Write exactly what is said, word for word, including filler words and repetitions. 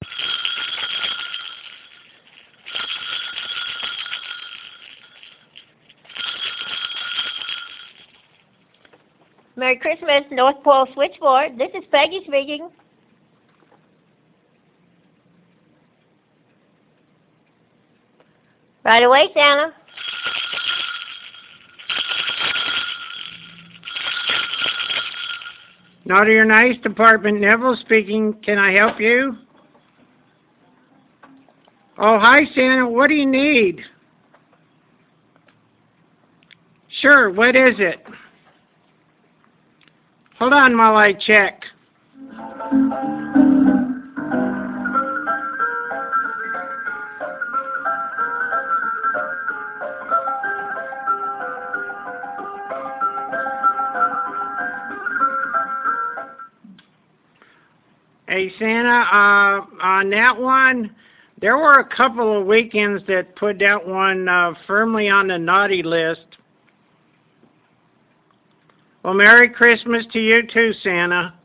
Merry Christmas, North Pole Switchboard. This is Peggy speaking. Right away, Santa. Naughty or Nice Department, Neville speaking. Can I help you? Oh, hi, Santa. What do you need? Sure, what is it? Hold on while I check. Hey, Santa, uh, on that one, there were a couple of weekends that put that one uh, firmly on the naughty list. Well, Merry Christmas to you too, Santa.